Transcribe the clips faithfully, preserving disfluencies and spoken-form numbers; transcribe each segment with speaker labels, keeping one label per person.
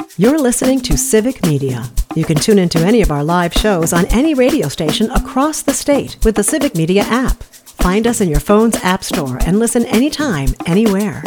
Speaker 1: You're listening to Civic Media. You can tune into any of our live shows on any radio station across the state with the Civic Media app. Find us in your phone's app store and listen anytime, anywhere.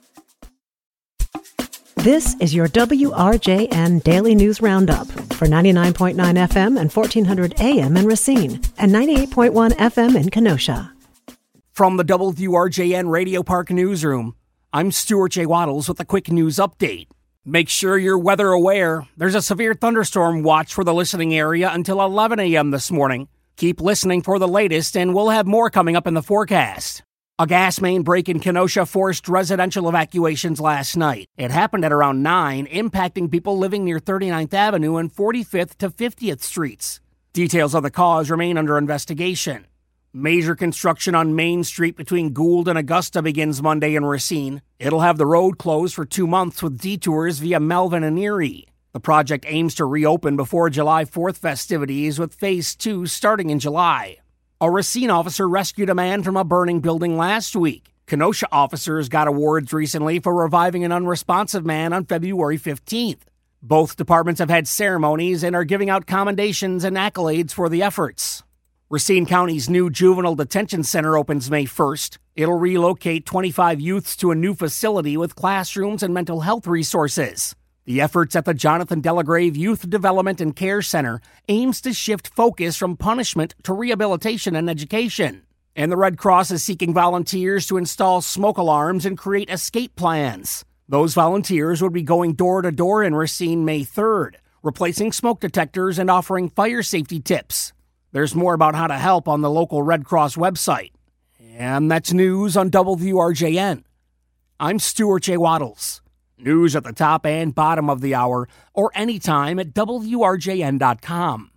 Speaker 1: This is your W R J N Daily News Roundup for ninety-nine point nine F M and fourteen hundred A M in Racine and ninety-eight point one F M in Kenosha.
Speaker 2: From the W R J N Radio Park Newsroom, I'm Stuart J. Waddles with a quick news update. Make sure you're weather aware. There's a severe thunderstorm watch for the listening area until eleven a.m. this morning. Keep listening for the latest, and we'll have more coming up in the forecast. A gas main break in Kenosha forced residential evacuations last night. It happened at around nine, impacting people living near thirty-ninth Avenue and forty-fifth to fiftieth Streets. Details of the cause remain under investigation. Major construction on Main Street between Gould and Augusta begins Monday in Racine. It'll have the road closed for two months with detours via Melvin and Erie. The project aims to reopen before July fourth festivities, with Phase two starting in July. A Racine officer rescued a man from a burning building last week. Kenosha officers got awards recently for reviving an unresponsive man on February fifteenth. Both departments have had ceremonies and are giving out commendations and accolades for the efforts. Racine County's new juvenile detention center opens May first. It'll relocate twenty-five youths to a new facility with classrooms and mental health resources. The efforts at the Jonathan Delagrave Youth Development and Care Center aims to shift focus from punishment to rehabilitation and education. And the Red Cross is seeking volunteers to install smoke alarms and create escape plans. Those volunteers would be going door to door in Racine May third, replacing smoke detectors and offering fire safety tips. There's more about how to help on the local Red Cross website. And that's news on W R J N. I'm Stuart J. Waddles. News at the top and bottom of the hour, or anytime at W R J N dot com.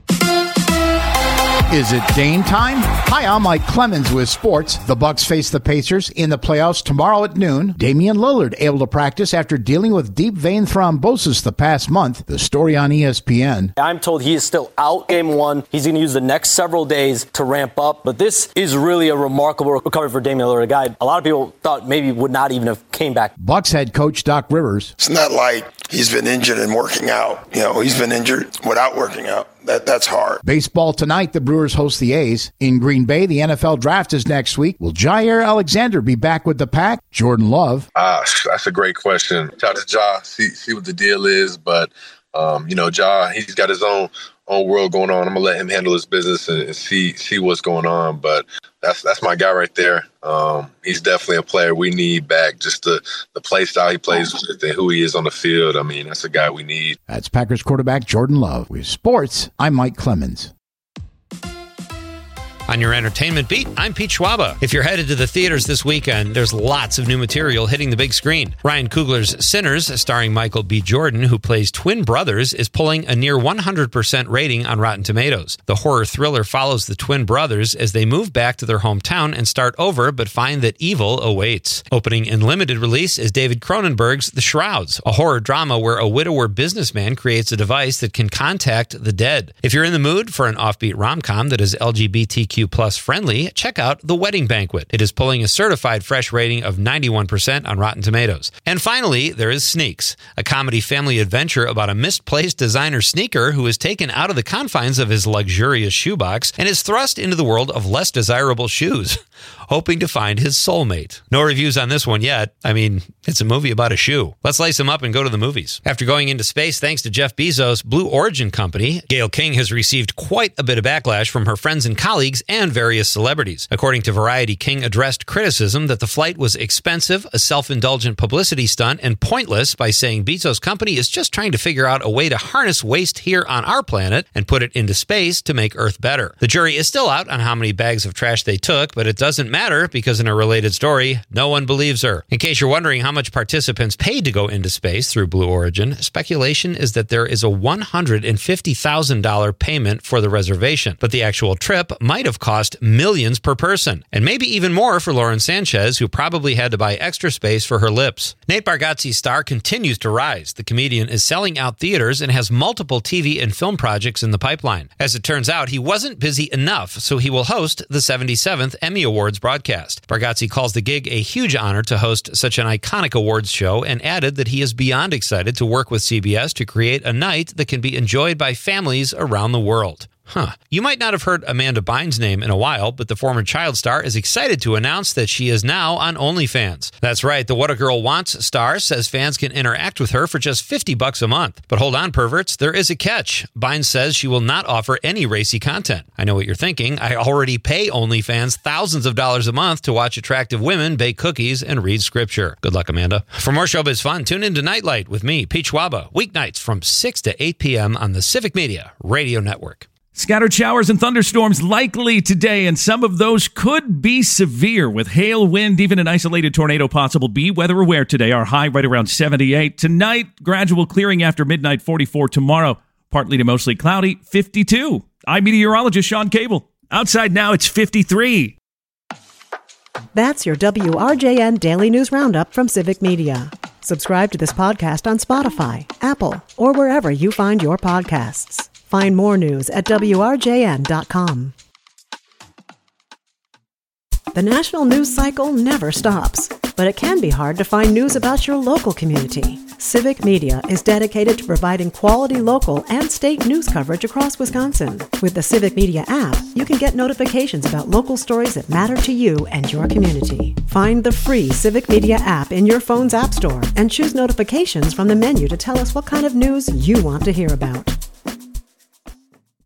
Speaker 3: Is it Dame time? Hi, I'm Mike Clemens with sports. The Bucks face the Pacers in the playoffs tomorrow at noon. Damian Lillard able to practice after dealing with deep vein thrombosis the past month. The story on E S P N.
Speaker 4: I'm told he is still out game one. He's going to use the next several days to ramp up. But this is really a remarkable recovery for Damian Lillard, a guy a lot of people thought maybe would not even have came back.
Speaker 3: Bucks head coach Doc Rivers.
Speaker 5: It's not like he's been injured and working out. You know, he's been injured without working out. That That's hard.
Speaker 3: Baseball tonight, the Brewers host the A's. In Green Bay, the N F L draft is next week. Will Jair Alexander be back with the Pack? Jordan Love.
Speaker 6: Ah, that's a great question. Shout out to Ja, see, see what the deal is. But, um, you know, Ja, he's got his own own world going on. I'm going to let him handle his business and, and see see what's going on. But that's that's my guy right there. Um, he's definitely a player we need back. Just the, the play style he plays with and who he is on the field. I mean, that's a guy we need.
Speaker 3: That's Packers quarterback Jordan Love. With sports, I'm Mike Clemens.
Speaker 7: On your entertainment beat, I'm Pete Schwaba. If you're headed to the theaters this weekend, there's lots of new material hitting the big screen. Ryan Coogler's Sinners, starring Michael B. Jordan, who plays twin brothers, is pulling a near one hundred percent rating on Rotten Tomatoes. The horror thriller follows the twin brothers as they move back to their hometown and start over, but find that evil awaits. Opening in limited release is David Cronenberg's The Shrouds, a horror drama where a widower businessman creates a device that can contact the dead. If you're in the mood for an offbeat rom-com that is L G B T Q plus friendly, check out The Wedding Banquet. It is pulling a certified fresh rating of ninety-one percent on Rotten Tomatoes. And finally, there is Sneaks, a comedy family adventure about a misplaced designer sneaker who is taken out of the confines of his luxurious shoebox and is thrust into the world of less desirable shoes, hoping to find his soulmate. No reviews on this one yet. I mean, it's a movie about a shoe. Let's lace them up and go to the movies. After going into space thanks to Jeff Bezos' Blue Origin company, Gayle King has received quite a bit of backlash from her friends and colleagues and various celebrities. According to Variety, King addressed criticism that the flight was expensive, a self-indulgent publicity stunt, and pointless by saying Bezos' company is just trying to figure out a way to harness waste here on our planet and put it into space to make Earth better. The jury is still out on how many bags of trash they took, but it doesn't matter because in a related story, no one believes her. In case you're wondering how much participants paid to go into space through Blue Origin, speculation is that there is a one hundred fifty thousand dollars payment for the reservation, but the actual trip might have have cost millions per person, and maybe even more for Lauren Sanchez, who probably had to buy extra space for her lips. Nate Bargatze's star continues to rise. The comedian is selling out theaters and has multiple T V and film projects in the pipeline. As it turns out, he wasn't busy enough, so he will host the seventy-seventh Emmy Awards broadcast. Bargatze calls the gig a huge honor to host such an iconic awards show and added that he is beyond excited to work with C B S to create a night that can be enjoyed by families around the world. Huh. You might not have heard Amanda Bynes' name in a while, but the former child star is excited to announce that she is now on OnlyFans. That's right, the What a Girl Wants star says fans can interact with her for just fifty bucks a month. But hold on, perverts, there is a catch. Bynes says she will not offer any racy content. I know what you're thinking. I already pay OnlyFans thousands of dollars a month to watch attractive women bake cookies and read scripture. Good luck, Amanda. For more showbiz fun, tune into Nightlight with me, Pete Schwaba, weeknights from six to eight p.m. on the Civic Media Radio Network.
Speaker 8: Scattered showers and thunderstorms likely today, and some of those could be severe with hail, wind, even an isolated tornado possible. Be weather aware today. Our high right around seventy-eight. Tonight, gradual clearing after midnight, forty-four. Tomorrow, partly to mostly cloudy, fifty-two. I'm meteorologist Sean Cable. Outside now, it's fifty-three.
Speaker 1: That's your W R J N Daily News Roundup from Civic Media. Subscribe to this podcast on Spotify, Apple, or wherever you find your podcasts. Find more news at W R J N dot com. The national news cycle never stops, but it can be hard to find news about your local community. Civic Media is dedicated to providing quality local and state news coverage across Wisconsin. With the Civic Media app, you can get notifications about local stories that matter to you and your community. Find the free Civic Media app in your phone's app store and choose notifications from the menu to tell us what kind of news you want to hear about.